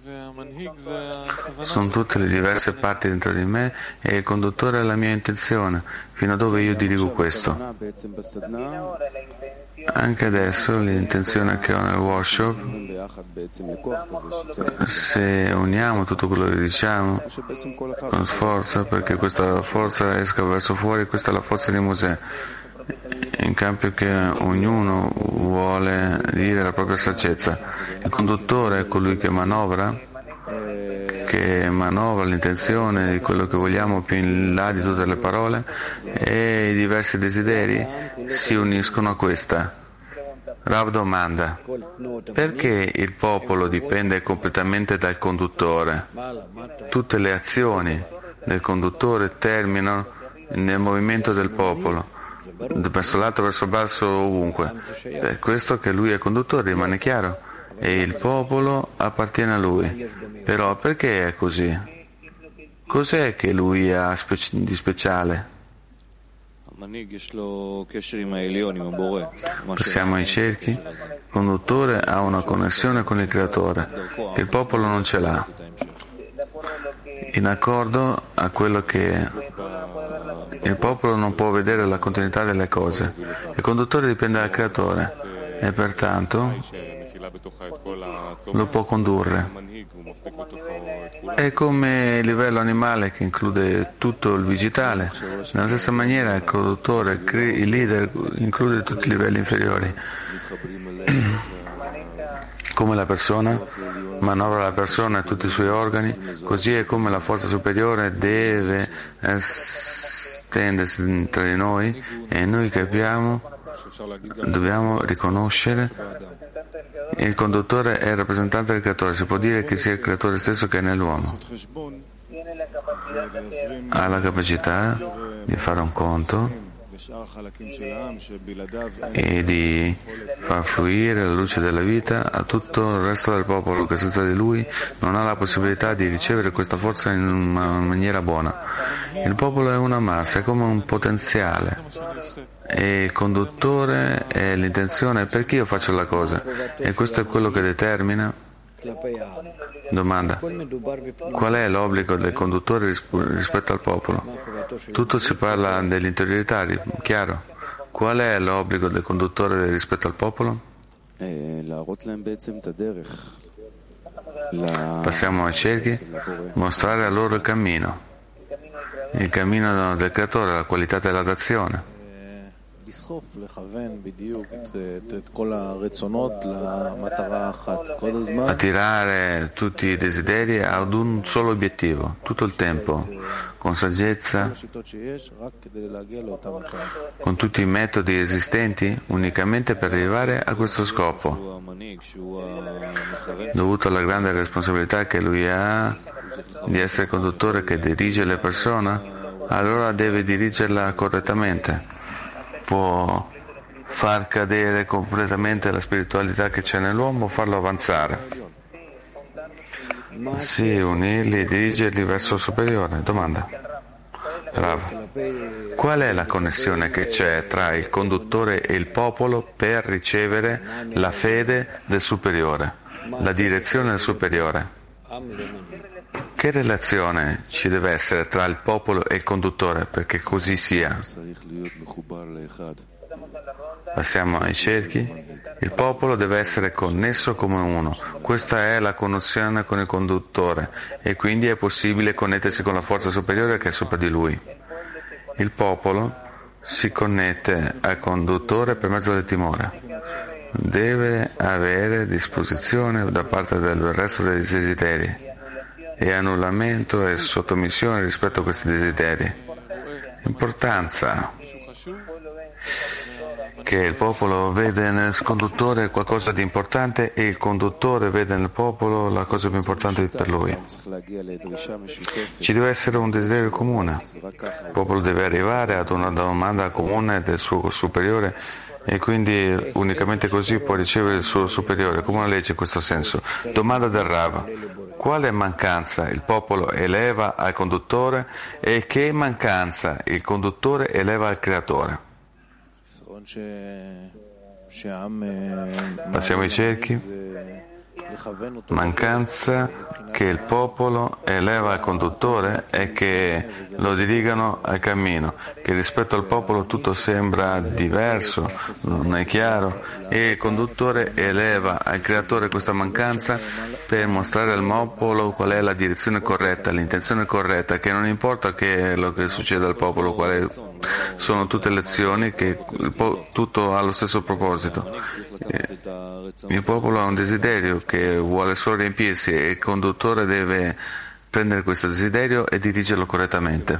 sono tutte le diverse parti dentro di me e il conduttore è la mia intenzione, fino a dove io dirigo questo. Anche adesso l'intenzione che ho nel workshop, se uniamo tutto quello che diciamo con forza, perché questa forza esca verso fuori, questa è la forza di Mosè. In cambio che ognuno vuole dire la propria saggezza. Il conduttore è colui che manovra, che manovra l'intenzione di quello che vogliamo più in là di tutte le parole, e i diversi desideri si uniscono a questa. Rav domanda: perché il popolo dipende completamente dal conduttore? Tutte le azioni del conduttore terminano nel movimento del popolo, verso l'alto, verso il basso, ovunque. È questo che lui è conduttore, rimane chiaro, e il popolo appartiene a lui. Però perché è così? Cos'è che lui ha di speciale? Passiamo ai cerchi. Il conduttore ha una connessione con il creatore, il popolo non ce l'ha, in accordo a quello che il popolo non può vedere la continuità delle cose. Il conduttore dipende dal creatore e pertanto lo può condurre. È come il livello animale che include tutto il vegetale. Nella stessa maniera il conduttore, il leader, include tutti i livelli inferiori. Come la persona manovra la persona e tutti i suoi organi, così è come la forza superiore deve estendersi tra di noi, e noi capiamo, dobbiamo riconoscere il conduttore è il rappresentante del creatore. Si può dire che sia il creatore stesso che è nell'uomo. Ha la capacità di fare un conto e di far fluire la luce della vita a tutto il resto del popolo che senza di lui non ha la possibilità di ricevere questa forza in una maniera buona. Il popolo è una massa, è come un potenziale, e il conduttore è l'intenzione perché io faccio la cosa, e questo è quello che determina. Domanda: qual è l'obbligo del conduttore rispetto al popolo? Tutto si parla dell'interiorità, chiaro. Qual è l'obbligo del conduttore rispetto al popolo? Passiamo ai cerchi. Mostrare a loro il cammino, il cammino del creatore, la qualità della d'azione. Attirare tutti i desideri ad un solo obiettivo, tutto il tempo, con saggezza, con tutti i metodi esistenti, unicamente per arrivare a questo scopo. Dovuto alla grande responsabilità che lui ha di essere conduttore che dirige le persone, allora deve dirigerla correttamente. Può far cadere completamente la spiritualità che c'è nell'uomo, farlo avanzare. Sì, unirli e dirigerli verso il superiore. Domanda: Rav, qual è la connessione che c'è tra il conduttore e il popolo per ricevere la fede del superiore, la direzione del superiore? Che relazione ci deve essere tra il popolo e il conduttore perché così sia? Passiamo ai cerchi. Il popolo deve essere connesso come uno. Questa è la connessione con il conduttore e quindi è possibile connettersi con la forza superiore che è sopra di lui. Il popolo si connette al conduttore per mezzo del timore. Deve avere disposizione da parte del resto dei desideri e annullamento e sottomissione rispetto a questi desideri. Importanza che il popolo vede nel conduttore qualcosa di importante e il conduttore vede nel popolo la cosa più importante per lui. Ci deve essere un desiderio comune. Il popolo deve arrivare ad una domanda comune del suo superiore e quindi unicamente così può ricevere il suo superiore, come una legge in questo senso. Domanda del Rav: quale mancanza il popolo eleva al conduttore e che mancanza il conduttore eleva al creatore? Passiamo ai cerchi. Mancanza che il popolo eleva al conduttore e che lo dirigano al cammino, che rispetto al popolo tutto sembra diverso, non è chiaro, e il conduttore eleva al creatore questa mancanza per mostrare al popolo qual è la direzione corretta, l'intenzione corretta, che non importa che lo che succede al popolo, quali sono tutte le azioni, che tutto ha lo stesso proposito. Il popolo ha un desiderio che vuole solo riempirsi e il conduttore deve prendere questo desiderio e dirigerlo correttamente.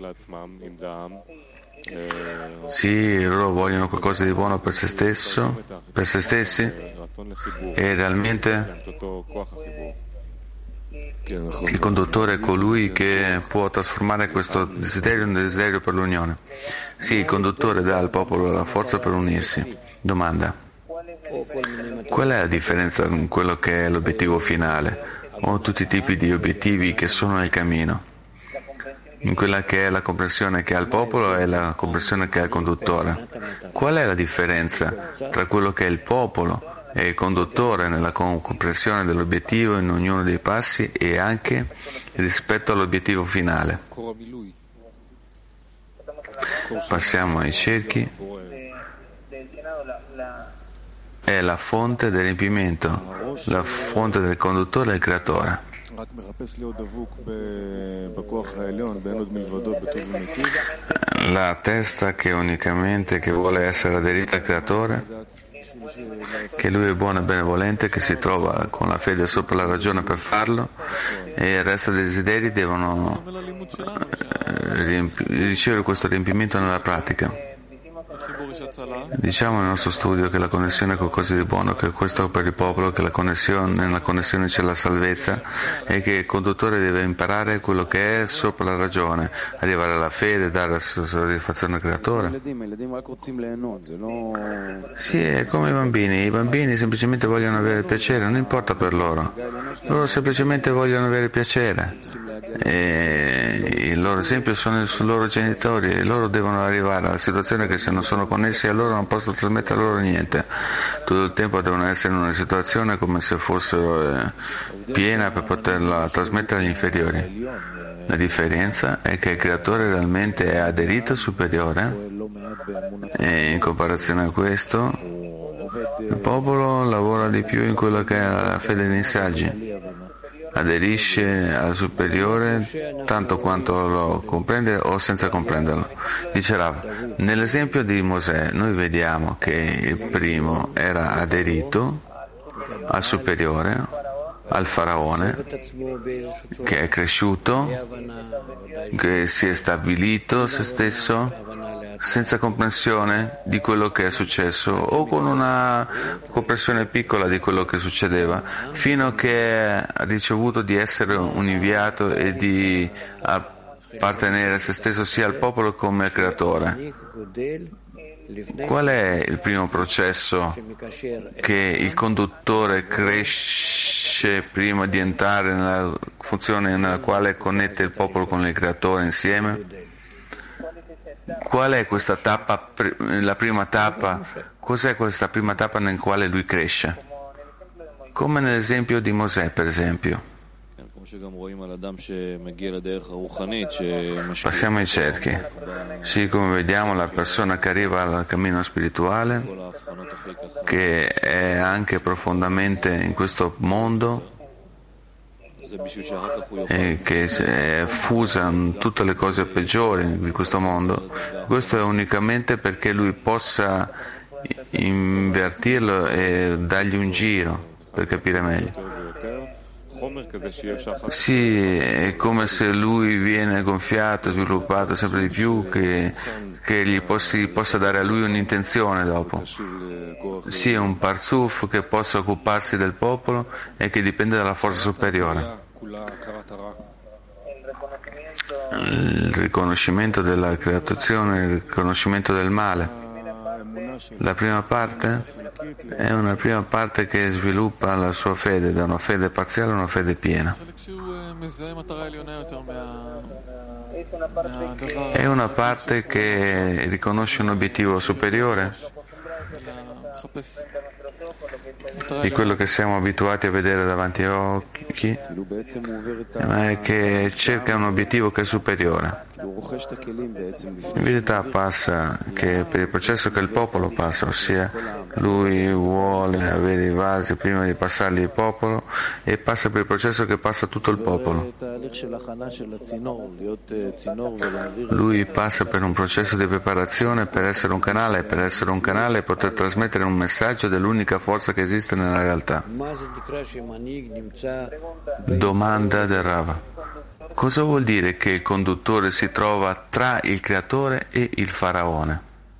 Sì, loro vogliono qualcosa di buono per se stesso, per se stessi, e realmente il conduttore è colui che può trasformare questo desiderio in un desiderio per l'unione. Sì, il conduttore dà al popolo la forza per unirsi. Domanda: qual è la differenza con quello che è l'obiettivo finale o tutti i tipi di obiettivi che sono nel cammino? In quella che è la comprensione che ha il popolo e la comprensione che ha il conduttore. Qual è la differenza tra quello che è il popolo e il conduttore nella comprensione dell'obiettivo in ognuno dei passi e anche rispetto all'obiettivo finale? Passiamo ai cerchi. È la fonte del riempimento, la fonte del conduttore e il creatore. La testa che unicamente che vuole essere aderita al creatore, che lui è buono e benevolente, che si trova con la fede sopra la ragione per farlo, e il resto dei desideri devono riempi- ricevere questo riempimento nella pratica. Diciamo nel nostro studio che la connessione è qualcosa di buono, che questo per il popolo, che la connessione, nella connessione c'è la salvezza e che il conduttore deve imparare quello che è sopra la ragione, arrivare alla fede, dare la soddisfazione al creatore. Sì, è come i bambini, i bambini semplicemente vogliono avere piacere, non importa per loro, loro semplicemente vogliono avere piacere e il loro esempio sono i loro genitori e loro devono arrivare alla situazione che se non sono connessi a loro non possono trasmettere loro niente, tutto il tempo devono essere in una situazione come se fossero eh, piena per poterla trasmettere agli inferiori. La differenza è che il creatore realmente è aderito al superiore e in comparazione a questo il popolo lavora di più in quello che è la fede dei saggi, aderisce al superiore tanto quanto lo comprende o senza comprenderlo. Dice Rav, nell'esempio di Mosè noi vediamo che il primo era aderito al superiore, al faraone, che è cresciuto, che si è stabilito se stesso senza comprensione di quello che è successo o con una comprensione piccola di quello che succedeva, fino a che ha ricevuto di essere un inviato e di appartenere a se stesso sia al popolo come al creatore. Qual è il primo processo che il conduttore cresce prima di entrare nella funzione nella quale connette il popolo con il creatore insieme? Qual è questa tappa, la prima tappa? Cos'è questa prima tappa nella quale lui cresce? Come nell'esempio di Mosè, per esempio. Passiamo ai cerchi. Sì, come vediamo la persona che arriva al cammino spirituale, che è anche profondamente in questo mondo e che è fusa in tutte le cose peggiori di questo mondo, questo è unicamente perché lui possa invertirlo e dargli un giro per capire meglio. Sì, è come se lui viene gonfiato, sviluppato sempre di più, che, che gli possi, possa dare a lui un'intenzione dopo. Sì, è un parzuf che possa occuparsi del popolo e che dipende dalla forza superiore. Il riconoscimento della creazione, il riconoscimento del male. La prima parte è una prima parte che sviluppa la sua fede, da una fede parziale a una fede piena. È una parte che riconosce un obiettivo superiore di quello che siamo abituati a vedere davanti agli occhi, ma è che cerca un obiettivo che è superiore. In verità passa che per il processo che il popolo passa, ossia lui vuole avere i vasi prima di passarli al popolo, e passa per il processo che passa tutto il popolo. Lui passa per un processo di preparazione per essere un canale, per essere un canale e poter trasmettere un messaggio dell'unica forza che esiste nella realtà. Domanda del Rav: cosa vuol dire che il conduttore si trova tra il creatore e il faraone?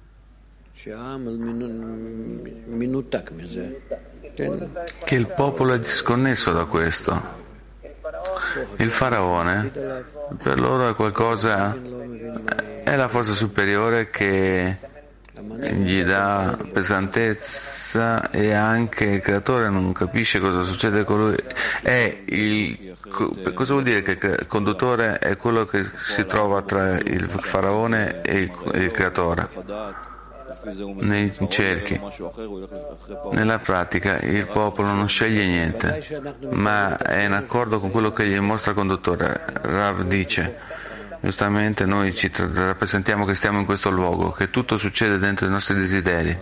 Che il popolo è disconnesso da questo. Il faraone per loro è qualcosa, è la forza superiore che gli dà pesantezza, e anche il creatore non capisce cosa succede con lui. È il, cosa vuol dire che il conduttore è quello che si trova tra il faraone e il, il creatore? Nei cerchi, nella pratica il popolo non sceglie niente, ma è in accordo con quello che gli mostra il conduttore. Rav dice, giustamente noi ci tra- rappresentiamo che stiamo in questo luogo, che tutto succede dentro i nostri desideri.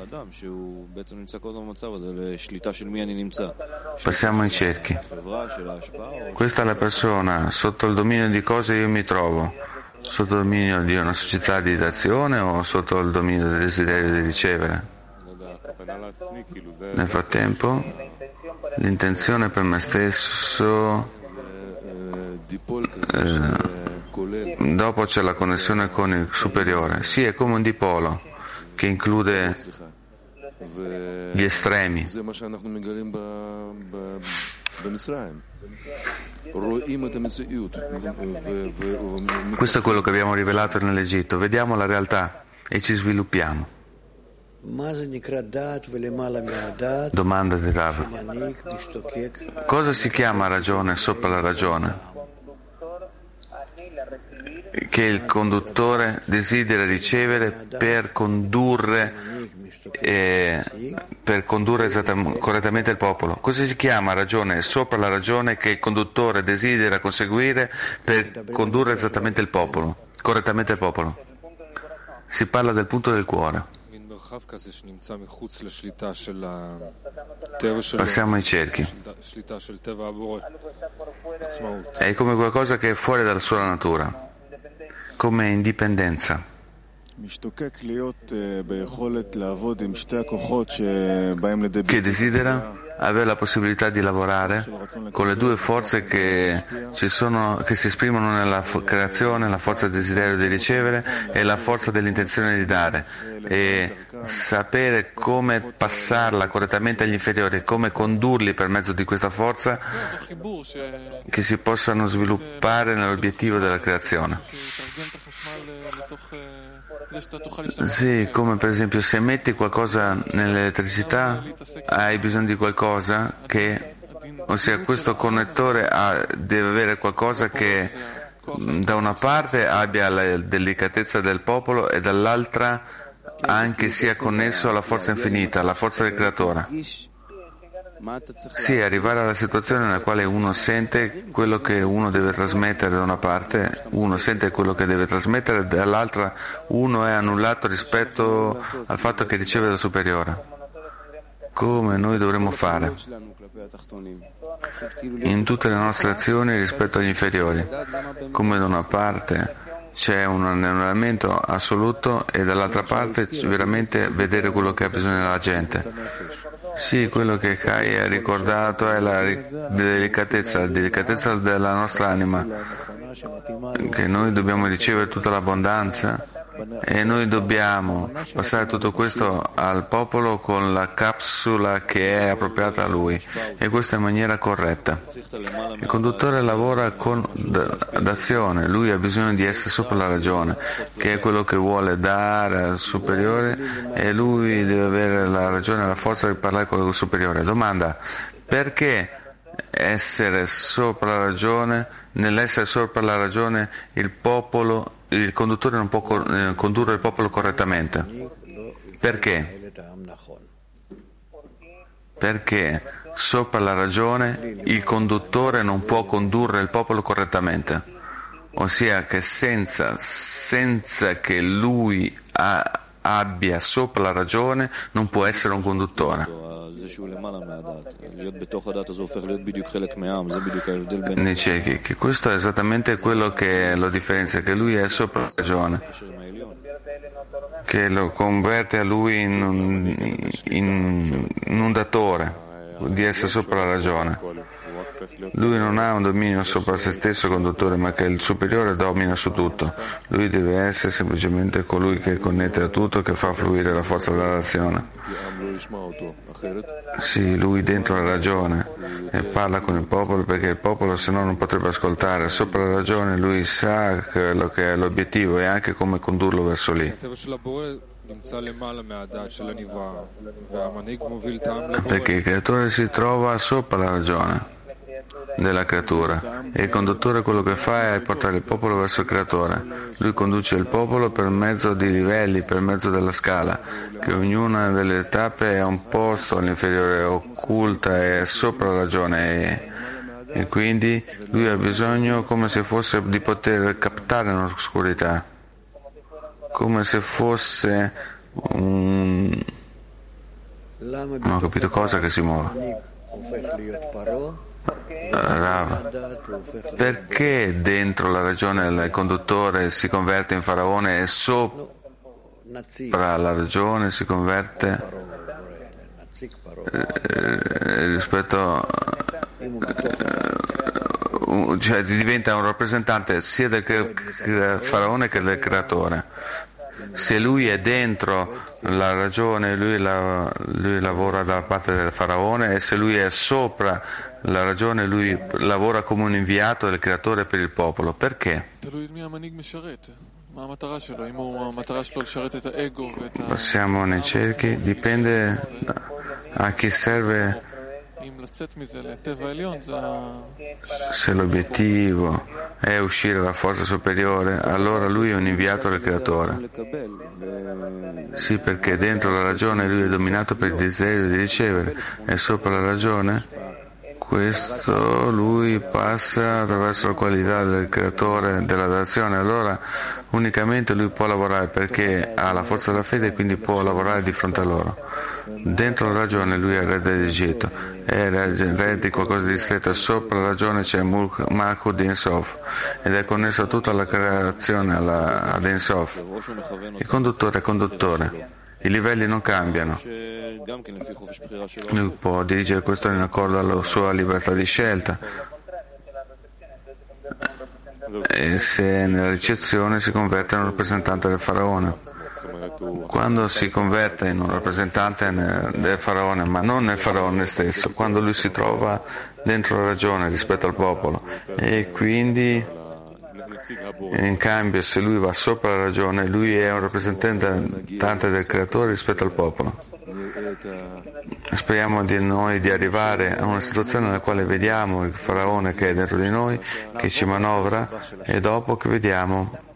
Passiamo ai cerchi. Questa è la persona, sotto il dominio di cosa io mi trovo? Sotto il dominio di una società di d'azione o sotto il dominio del desiderio di ricevere? Nel frattempo, l'intenzione per me stesso, eh, dopo c'è la connessione con il superiore. Sì, è come un dipolo che include gli estremi. Questo è quello che abbiamo rivelato nell'Egitto. Vediamo la realtà e ci sviluppiamo. Domanda di Rav: cosa si chiama ragione sopra la ragione? Che il conduttore desidera ricevere per condurre eh, per condurre esattamente, correttamente il popolo. Cosa si chiama ragione sopra la ragione che il conduttore desidera conseguire per condurre esattamente il popolo, correttamente il popolo? Si parla del punto del cuore. Passiamo ai cerchi. È come qualcosa che è fuori dalla sua natura, come indipendenza, che desidera avere la possibilità di lavorare con le due forze che ci sono, che si esprimono nella creazione, la forza del desiderio di ricevere e la forza dell'intenzione di dare, e sapere come passarla correttamente agli inferiori, come condurli per mezzo di questa forza, che si possano sviluppare nell'obiettivo della creazione. Sì, come per esempio se metti qualcosa nell'elettricità hai bisogno di qualcosa che, ossia questo connettore ha, deve avere qualcosa che da una parte abbia la delicatezza del popolo e dall'altra anche sia connesso alla forza infinita, alla forza del creatore. Sì, arrivare alla situazione nella quale uno sente quello che uno deve trasmettere da una parte, uno sente quello che deve trasmettere, dall'altra uno è annullato rispetto al fatto che riceve dal superiore. Come noi dovremmo fare in tutte le nostre azioni rispetto agli inferiori, come da una parte c'è un annullamento assoluto e dall'altra parte veramente vedere quello che ha bisogno la gente. Sì, quello che Kai ha ricordato è la delicatezza, la delicatezza della nostra anima, che noi dobbiamo ricevere tutta l'abbondanza e noi dobbiamo passare tutto questo al popolo con la capsula che è appropriata a lui, e questo in maniera corretta. Il conduttore lavora con d'azione, lui ha bisogno di essere sopra la ragione, che è quello che vuole dare al superiore, e lui deve avere la ragione e la forza di parlare con il superiore. Domanda: perché essere sopra la ragione, nell'essere sopra la ragione il popolo, il conduttore non può condurre il popolo correttamente? Perché? Perché sopra la ragione il conduttore non può condurre il popolo correttamente, ossia che senza, senza che lui ha, abbia sopra la ragione non può essere un conduttore. Dice che, che questo è esattamente quello che lo differenzia, che lui è sopra la ragione, che lo converte a lui in un, in, in un datore di essere sopra la ragione. Lui non ha un dominio sopra se stesso conduttore, ma che il superiore domina su tutto. Lui deve essere semplicemente colui che connette a tutto, che fa fluire la forza della razione. Sì, lui dentro la ragione e parla con il popolo, perché il popolo se no non potrebbe ascoltare. Sopra la ragione lui sa quello che è l'obiettivo e anche come condurlo verso lì. Perché il creatore si trova sopra la ragione della creatura e il conduttore quello che fa è portare il popolo verso il creatore. Lui conduce il popolo per mezzo di livelli, per mezzo della scala, che ognuna delle tappe è un posto all'inferiore, occulta e sopra la ragione, e, e quindi lui ha bisogno come se fosse di poter captare l'oscurità, come se fosse un... non ho capito cosa che si muove. Rav, perché dentro la ragione il conduttore si converte in faraone e sopra la ragione si converte eh, rispetto eh, cioè diventa un rappresentante sia del faraone che del creatore? Se lui è dentro la ragione, lui, la, lui lavora dalla parte del faraone, e se lui è sopra la ragione, lui lavora come un inviato del creatore per il popolo. Perché? Passiamo nei cerchi, dipende a chi serve. Se l'obiettivo è uscire dalla forza superiore, allora lui è un inviato del creatore. Sì, perché dentro la ragione lui è dominato per il desiderio di ricevere, e sopra la ragione questo lui passa attraverso la qualità del creatore della dazione. Allora unicamente lui può lavorare perché ha la forza della fede e quindi può lavorare di fronte a loro. Dentro la ragione lui è il re dell'Egitto, è il re di qualcosa di stretto, sopra la ragione c'è Malchut di Ensof ed è connesso a tutta la creazione alla, ad Ensof. Il conduttore è conduttore, i livelli non cambiano. Lui può dirigere questo in accordo alla sua libertà di scelta, e se nella ricezione si converte in un rappresentante del faraone. Quando si converte in un rappresentante del faraone, ma non nel faraone stesso, quando lui si trova dentro la ragione rispetto al popolo, e quindi in cambio se lui va sopra la ragione, lui è un rappresentante del creatore rispetto al popolo. Speriamo di noi di arrivare a una situazione nella quale vediamo il faraone che è dentro di noi, che ci manovra, e dopo che vediamo